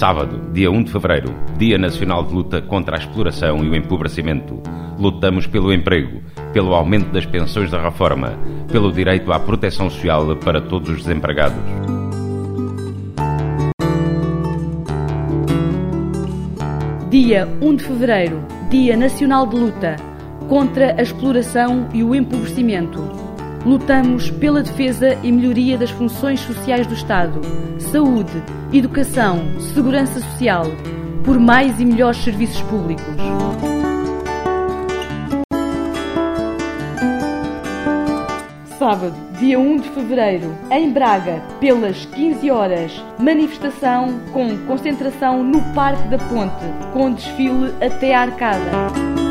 Sábado, dia 1 de fevereiro, Dia Nacional de Luta contra a Exploração e o Empobrecimento. Lutamos pelo emprego, pelo aumento das pensões da reforma, pelo direito à proteção social para todos os desempregados. Dia 1 de fevereiro, Dia Nacional de Luta contra a exploração e o empobrecimento. Lutamos pela defesa e melhoria das funções sociais do Estado, saúde, educação, segurança social, por mais e melhores serviços públicos. Sábado, dia 1 de fevereiro, em Braga, pelas 15 horas, manifestação com concentração no Parque da Ponte, com desfile até a Arcada.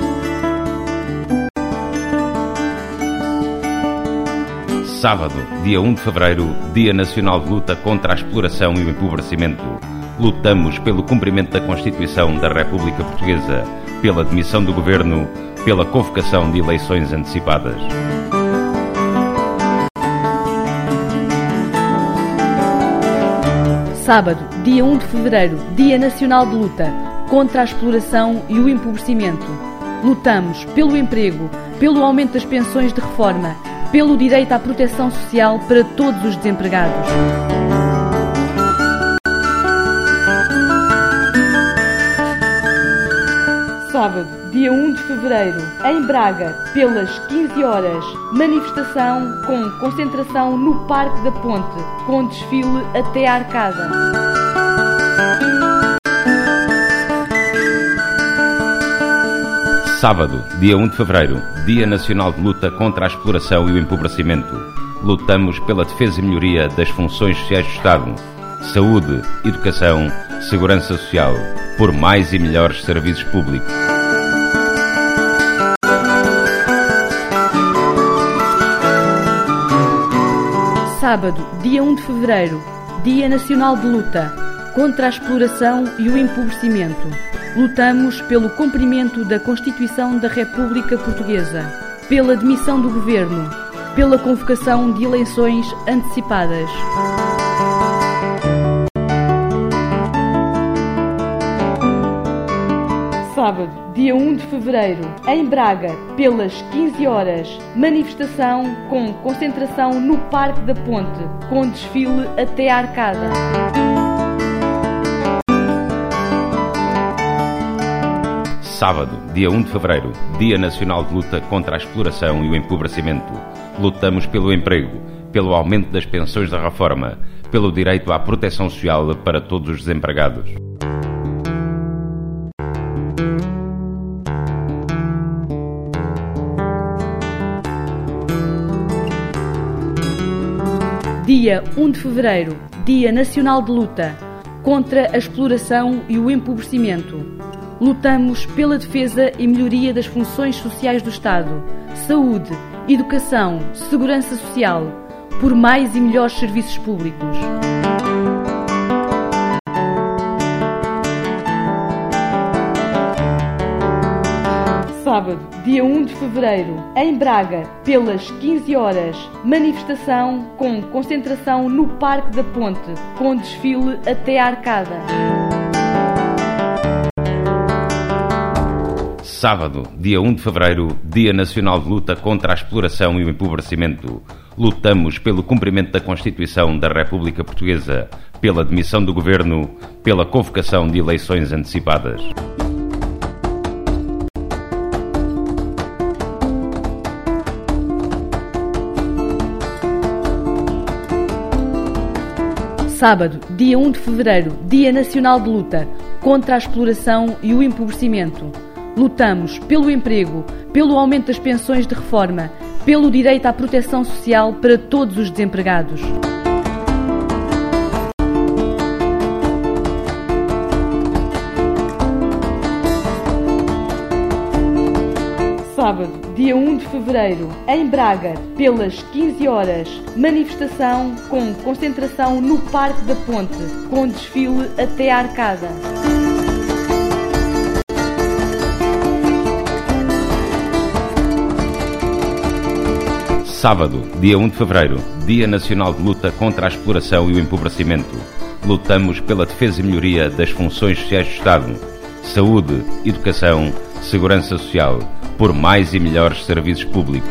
Sábado, dia 1 de fevereiro, Dia Nacional de Luta contra a Exploração e o Empobrecimento. Lutamos pelo cumprimento da Constituição da República Portuguesa, pela demissão do Governo, pela convocação de eleições antecipadas. Sábado, dia 1 de fevereiro, Dia Nacional de Luta contra a exploração e o empobrecimento. Lutamos pelo emprego, pelo aumento das pensões de reforma, pelo direito à proteção social para todos os desempregados. Sábado, dia 1 de fevereiro, em Braga, pelas 15 horas, manifestação com concentração no Parque da Ponte, com desfile até a Arcada. Sábado, dia 1 de fevereiro, Dia Nacional de Luta contra a Exploração e o Empobrecimento. Lutamos pela defesa e melhoria das funções sociais do Estado, saúde, educação, segurança social, por mais e melhores serviços públicos. Sábado, dia 1 de fevereiro, Dia Nacional de Luta contra a exploração e o empobrecimento. Lutamos pelo cumprimento da Constituição da República Portuguesa, pela demissão do Governo, pela convocação de eleições antecipadas. Sábado, dia 1 de fevereiro, em Braga, pelas 15 horas, manifestação com concentração no Parque da Ponte, com desfile até a Arcada. Sábado, dia 1 de fevereiro, Dia Nacional de Luta contra a Exploração e o Empobrecimento. Lutamos pelo emprego, pelo aumento das pensões da reforma, pelo direito à proteção social para todos os desempregados. Dia 1 de fevereiro, Dia Nacional de Luta contra a exploração e o empobrecimento. Lutamos pela defesa e melhoria das funções sociais do Estado, saúde, educação, segurança social, por mais e melhores serviços públicos. Sábado, dia 1 de fevereiro, em Braga, pelas 15 horas, manifestação com concentração no Parque da Ponte, com desfile até a Arcada. Sábado, dia 1 de fevereiro, Dia Nacional de Luta contra a Exploração e o Empobrecimento. Lutamos pelo cumprimento da Constituição da República Portuguesa, pela demissão do Governo, pela convocação de eleições antecipadas. Sábado, dia 1 de fevereiro, Dia Nacional de Luta contra a exploração e o empobrecimento. Lutamos pelo emprego, pelo aumento das pensões de reforma, pelo direito à proteção social para todos os desempregados. Sábado, dia 1 de fevereiro, em Braga, pelas 15 horas, manifestação com concentração no Parque da Ponte, com desfile até a Arcada. Sábado, dia 1 de fevereiro, Dia Nacional de Luta contra a Exploração e o Empobrecimento. lutamos pela defesa e melhoria das funções sociais do Estado, saúde, educação, segurança social, por mais e melhores serviços públicos.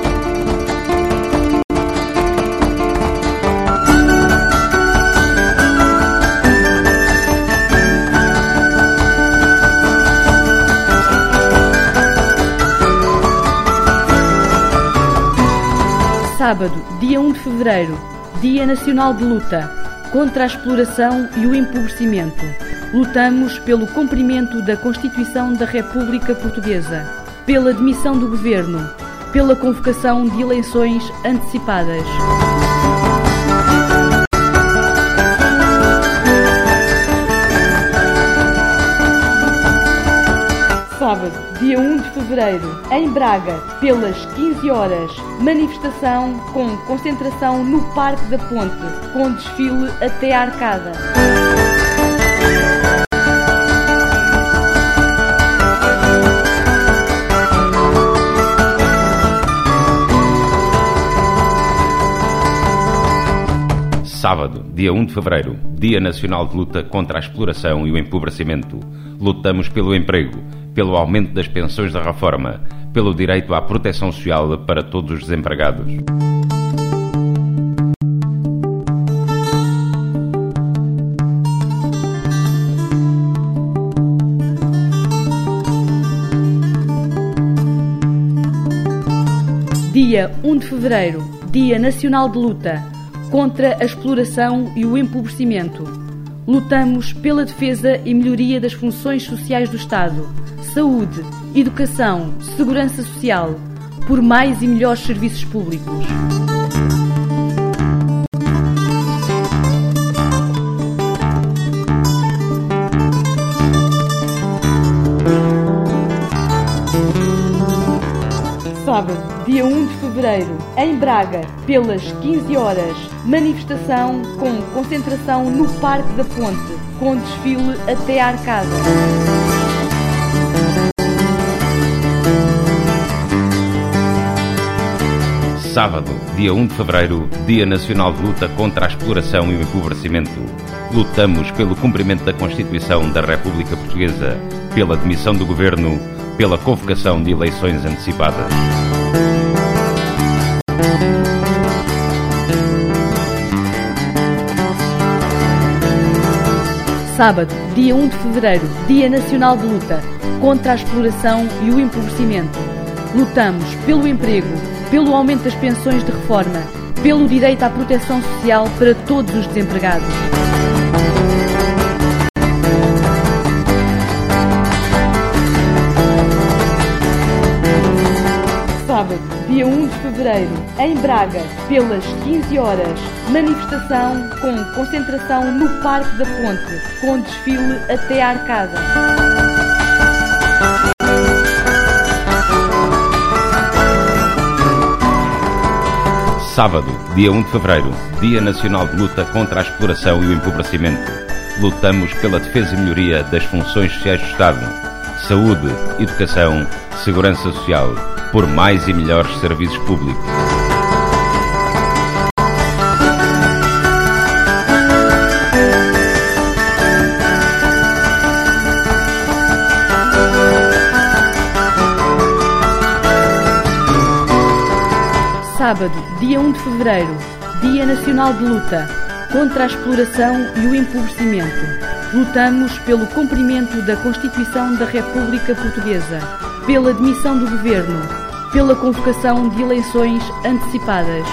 Sábado, dia 1 de fevereiro, Dia Nacional de Luta contra a exploração e o empobrecimento. Lutamos pelo cumprimento da Constituição da República Portuguesa, pela demissão do Governo, pela convocação de eleições antecipadas. Sábado, dia 1 de fevereiro, em Braga, pelas 15 horas, manifestação com concentração no Parque da Ponte, com desfile até a Arcada. Sábado, dia 1 de fevereiro, Dia Nacional de Luta contra a Exploração e o Empobrecimento. Lutamos pelo emprego, pelo aumento das pensões da reforma, pelo direito à proteção social para todos os desempregados. Dia 1 de fevereiro, Dia Nacional de Luta contra a exploração e o empobrecimento. Lutamos pela defesa e melhoria das funções sociais do Estado, saúde, educação, segurança social, por mais e melhores serviços públicos. Sábado, dia 1 de fevereiro, em Braga, pelas 15 horas, manifestação com concentração no Parque da Ponte, com desfile até a Arcada. Sábado, dia 1 de fevereiro, Dia Nacional de Luta contra a Exploração e o Empobrecimento. Lutamos pelo cumprimento da Constituição da República Portuguesa, pela demissão do Governo, pela convocação de eleições antecipadas. Sábado, dia 1 de fevereiro, Dia Nacional de Luta contra a exploração e o empobrecimento. Lutamos pelo emprego, pelo aumento das pensões de reforma, pelo direito à proteção social para todos os desempregados. Sábado, dia 1 de fevereiro, em Braga, pelas 15 horas, manifestação com concentração no Parque da Ponte, com desfile até a Arcada. Sábado, dia 1 de fevereiro, Dia Nacional de Luta contra a Exploração e o Empobrecimento. Lutamos pela defesa e melhoria das funções sociais do Estado, saúde, educação, segurança social, por mais e melhores serviços públicos. Sábado, dia 1 de fevereiro, Dia Nacional de Luta contra a exploração e o empobrecimento. Lutamos pelo cumprimento da Constituição da República Portuguesa, pela demissão do Governo, pela convocação de eleições antecipadas.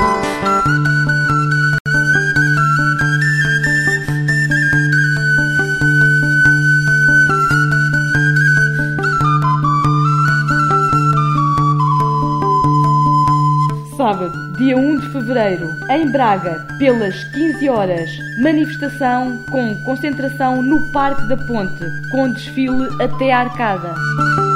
Sábado, dia 1 de fevereiro, em Braga, pelas 15 horas, manifestação com concentração no Parque da Ponte, com desfile até a Arcada.